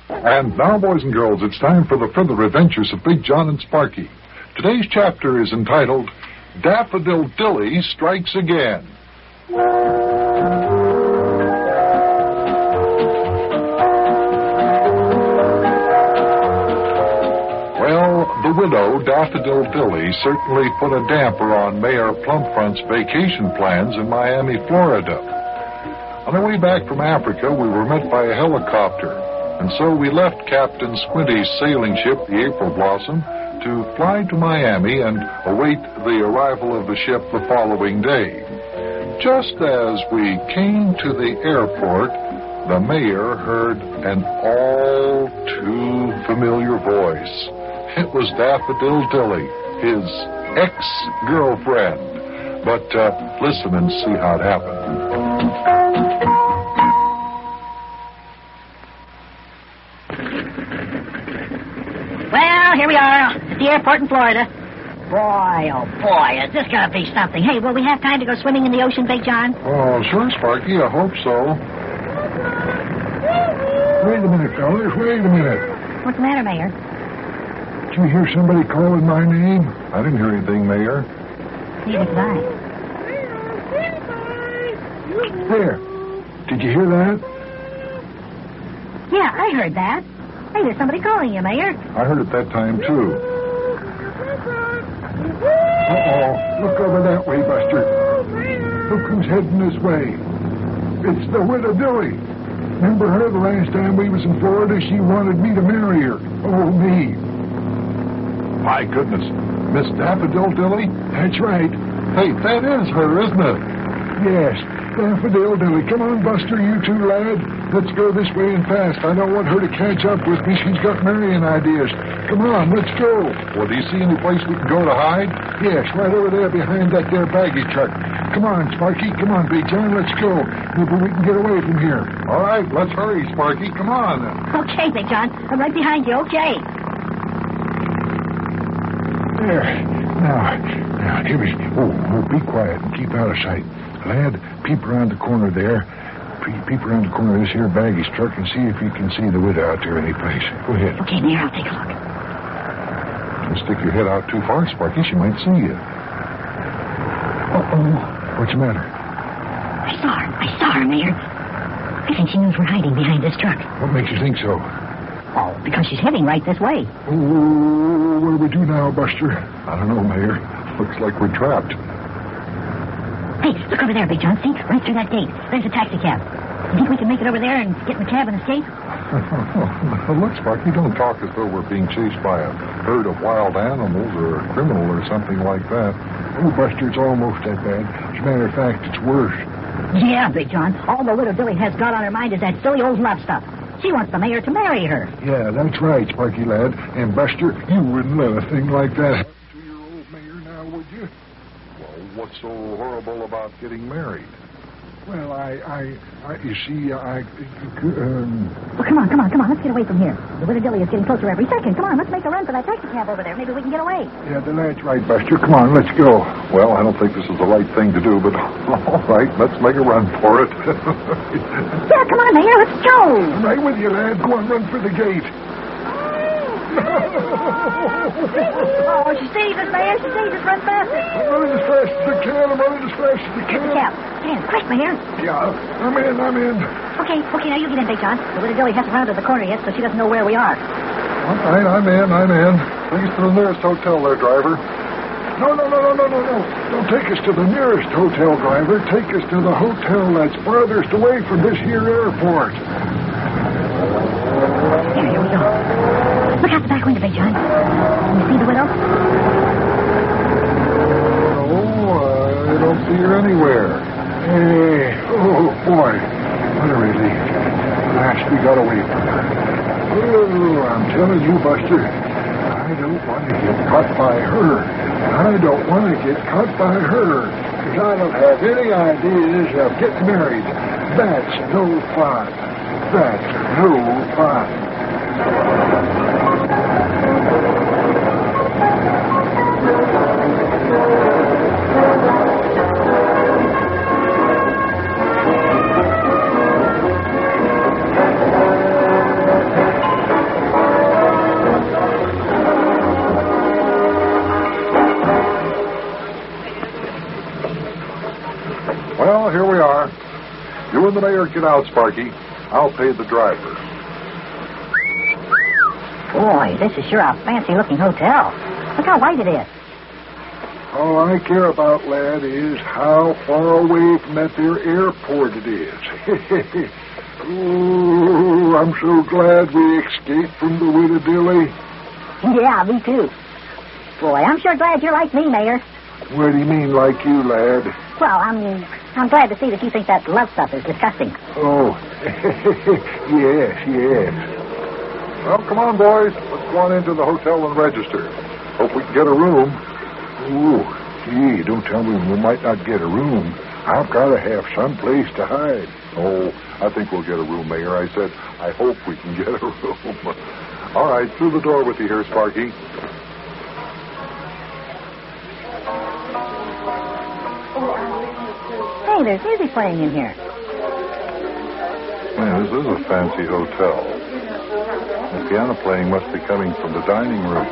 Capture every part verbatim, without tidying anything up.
And now, boys and girls, it's time for the further adventures of Big John and Sparky. Today's chapter is entitled, Daffodil Dilly Strikes Again. Well, the widow, Daffodil Dilly, certainly put a damper on Mayor Plumpfront's vacation plans in Miami, Florida. On our way back from Africa, we were met by a helicopter, and so we left Captain Squinty's sailing ship, the April Blossom, to fly to Miami and await the arrival of the ship the following day. Just as we came to the airport, the mayor heard an all-too-familiar voice. It was Daffodil Dilly, his ex-girlfriend. But uh, listen and see how it happened. Well, here we are at the airport in Florida. Boy, oh boy, is this gonna be something. Hey, will we have time to go swimming in the ocean, Big John? Oh, sure, Sparky, I hope so. Wait a minute, fellas, wait a minute. What's the matter, Mayor? Did you hear somebody calling my name? I didn't hear anything, Mayor. Neither did I. There. Did you hear that? Yeah, I heard that. Hey, there's somebody calling you, Mayor. I heard it that time, too. Uh-oh. Look over that way, Buster. Look who's heading this way. It's the widow Dilly. Remember her the last time we was in Florida? She wanted me to marry her. Oh, me. My goodness. Miss Daffodil Dilly? That's right. Hey, that is her, isn't it? Yes, Daffodil Dilly. Come on, Buster, you two lad. Let's go this way and fast. I don't want her to catch up with me. She's got marrying ideas. Come on, let's go. Well, do you see any place we can go to hide? Yes, right over there behind that there baggage truck. Come on, Sparky. Come on, Big John. Let's go. Maybe we can get away from here. All right, let's hurry, Sparky. Come on. Okay, Big John. I'm right behind you. Okay. There. Now, now, here we... Oh, oh, be quiet and keep out of sight. Lad, peep around the corner there. Peep around the corner of this here baggage truck and see if you can see the widow out there any place. Go ahead. Okay, Mayor, I'll take a look. Don't stick your head out too far, Sparky. She might see you. Uh-oh. What's the matter? I saw her. I saw her, Mayor. I think she knows we're hiding behind this truck. What makes you think so? Oh, because she's heading right this way. Oh, what do we do now, Buster? I don't know, Mayor. Looks like we're trapped. Hey, look over there, Big John. See? Right through that gate. There's a taxi cab. You think we can make it over there and get in the cab and escape? Look, Sparky, don't talk as though we're being chased by a herd of wild animals or a criminal or something like that. Oh, Buster, it's almost that bad. As a matter of fact, it's worse. Yeah, Big John. All the widow Dilly has got on her mind is that silly old love stuff. She wants the mayor to marry her. Yeah, that's right, Sparky lad. And, Buster, you wouldn't let a thing like that happen to your old mayor now, would you? Well, what's so horrible about getting married? Well, I, I, I you see, I, um... Well, come on, come on, come on. Let's get away from here. The widow Dilly is getting closer every second. Come on, let's make a run for that taxi cab over there. Maybe we can get away. Yeah, the lad's right, Buster. Come on, let's go. Well, I don't think this is the right thing to do, but all right, let's make a run for it. Yeah, come on, Mayor, let's go. I'm right with you, lad. Go on, run for the gate. Oh, she sees us, Mayor. She sees us. Run faster. I'm running as fast as I can. I'm running as fast as I can. Get the cab. Get in. Quick, Mayor. Yeah, I'm in. I'm in. Okay, okay, now you get in, Big John. The widow Dilly hasn't rounded the corner yet, so she doesn't know where we are. All right, I'm in. I'm in. Take us to the nearest hotel there, driver. No, no, no, no, no, no, no. Don't take us to the nearest hotel, driver. Take us to the hotel that's farthest away from this here airport. There, here we go. Look out the back window, Big John. Can you see the widow? No, I don't see her anywhere. Hey, oh, boy. What a relief. At last we got away from her. Oh, I'm telling you, Buster, I don't want to get caught by her. I don't want to get caught by her. Because I don't have any ideas of getting married. That's no fun. That's no fun. when the mayor get out, Sparky. I'll pay the driver. Boy, this is sure a fancy-looking hotel. Look how white it is. All I care about, lad, is how far away from that there airport it is. Ooh, I'm so glad we escaped from the Wittadilly. Yeah, me too. Boy, I'm sure glad you're like me, Mayor. What do you mean, like you, lad? Well, I mean, I'm glad to see that you think that love stuff is disgusting. Oh, yes, yes. Well, come on, boys. Let's go on into the hotel and register. Hope we can get a room. Ooh, gee, don't tell me we might not get a room. I've got to have some place to hide. Oh, I think we'll get a room, Mayor. I said, I hope we can get a room. All right, through the door with you here, Sparky. Hey, there's music playing in here. Man, this is a fancy hotel. The piano playing must be coming from the dining room.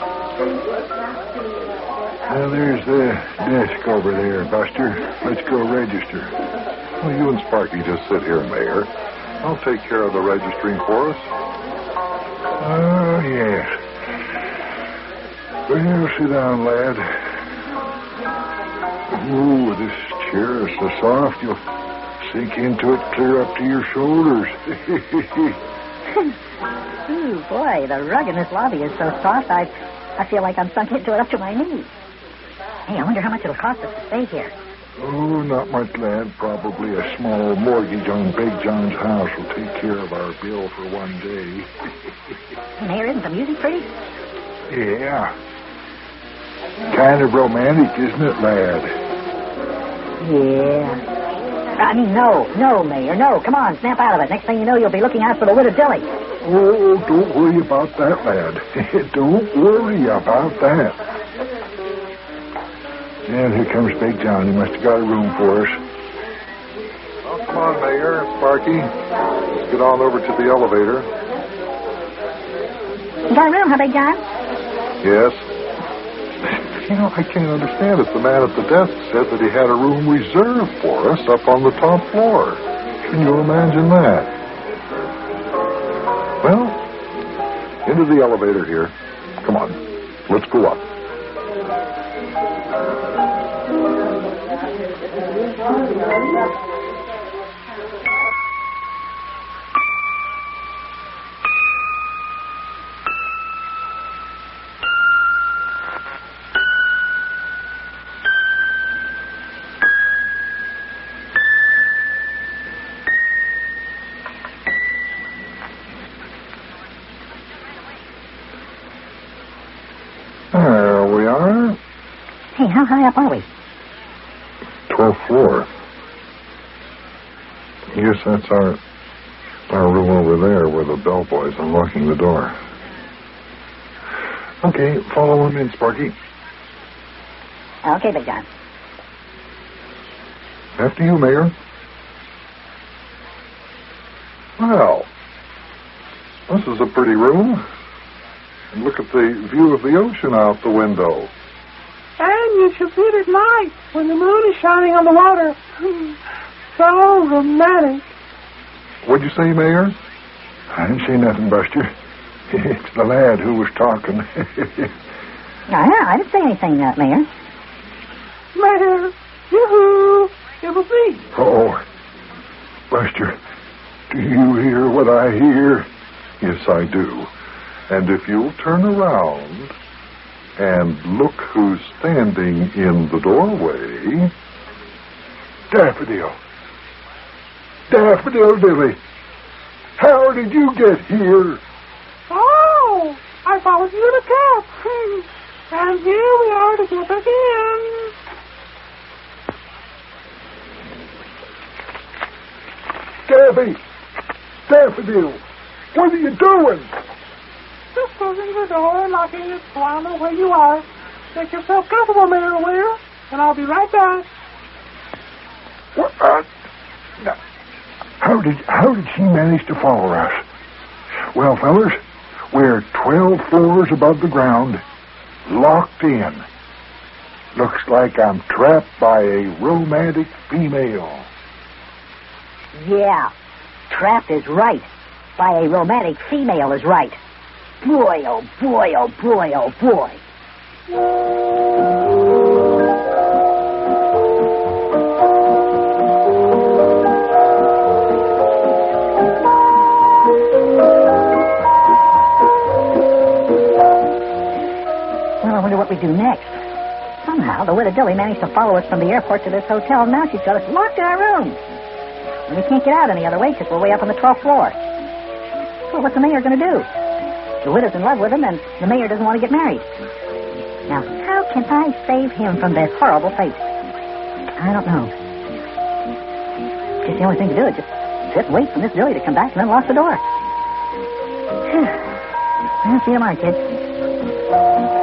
Now, there's the desk over there, Buster. Let's go register. Well, you and Sparky just sit here, Mayor. I'll take care of the registering for us. Oh, yes. Well, sit down, lad. Ooh, this chair is so soft, you'll sink into it clear up to your shoulders. Ooh, boy, the rug in this lobby is so soft, I, I feel like I'm sunk into it up to my knees. Hey, I wonder how much it'll cost us to stay here. Oh, not much, lad. Probably a small mortgage on Big John's house will take care of our bill for one day. Mayor, isn't the music pretty? Yeah. Kind of romantic, isn't it, lad? Yeah. I mean, no, no, Mayor, no. Come on, snap out of it. Next thing you know, you'll be looking out for the Wittadilly. Oh, don't worry about that, lad. Don't worry about that. And here comes Big John. He must have got a room for us. Oh, come on, Mayor, Sparky. Let's get on over to the elevator. You got a room, huh, Big John? Yes. You know, I can't understand it. The man at the desk said that he had a room reserved for us up on the top floor. Can you imagine that? Well, into the elevator here. Come on. Let's go up. There we are. Hey, how high up are we? twelfth floor. Yes, that's our our room over there where the bellboy's unlocking the door. Okay, follow him in, Sparky. Okay, Big John. After you, Mayor. Well, this is a pretty room. And look at the view of the ocean out the window. And you should see it at night when the moon is shining on the water. So romantic. What'd you say, Mayor? I didn't say nothing, Buster. It's the lad who was talking. No, no, I didn't say anything, uh, Mayor. Mayor, yoo-hoo, it was me. Oh, Buster, do you hear what I hear? Yes, I do. And if you'll turn around and look who's standing in the doorway... Daffodil. Daffodil Dilly. How did you get here? Oh, I followed you in a cab. And here we are together again. Daffy. Daffodil. What are you doing? Just closing the door and locking it so I know where you are. Make yourself comfortable, Mayor Ware, and I'll be right back. What? Uh, no. How did how did she manage to follow us? Well, fellas, we're twelve floors above the ground, locked in. Looks like I'm trapped by a romantic female. Yeah, trapped is right. By a romantic female is right. Boy, oh boy, oh boy, oh boy. Well, I wonder what we do next. Somehow, the widow Dilly managed to follow us from the airport to this hotel, and now she's got us locked in our room. And we can't get out any other way because we're way up on the twelfth floor. Well, what's the mayor going to do? The widow's in love with him, and the mayor doesn't want to get married. Now, how can I save him from this horrible fate? I don't know. Just the only thing to do is just sit and wait for Miss Dilly to come back and then lock the door. Well, see you tomorrow, kids.